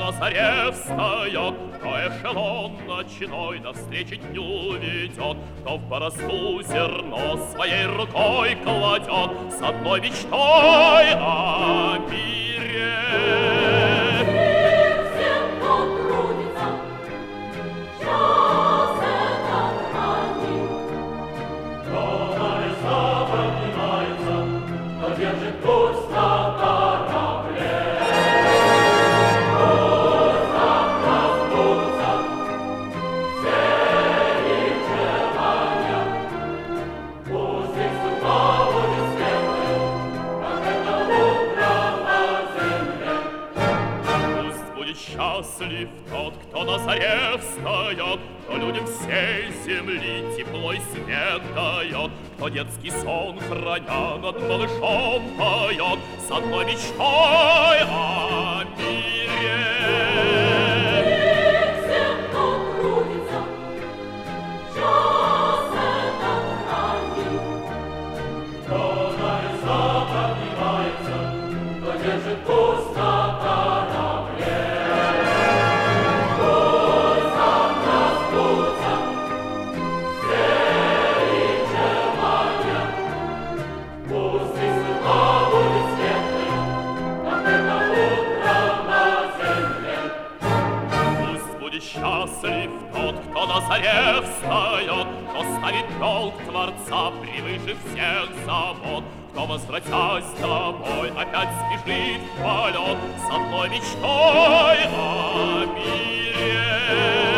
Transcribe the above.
на заре встает, кто эшелон ночной навстречу дню ведет, кто в борозду зерно своей рукой кладет с одной мечтой о мире. Держит курс на корабле. Пусть раздутся все их желания, пусть их судьба будет светлой, как это утро на земле. Пусть будет счастлив тот, кто на заре встает, кто людям всей земли тепло и свет дает, кто детский сон, храня над малышом, поет с одной мечтой о мире. И всем, кто трудится, час этот ранний, кто на леса поднимается, кто держит курс на корабле. Пусть там раздутся все их желания, пусть их судьба будет светлой, как это утро на земле. Пусть будет счастлив тот, кто на заре встает, кто ставит долг Творца превыше всех забот, кто, возвратясь домой, опять спешит в полет с одной мечтой о мире.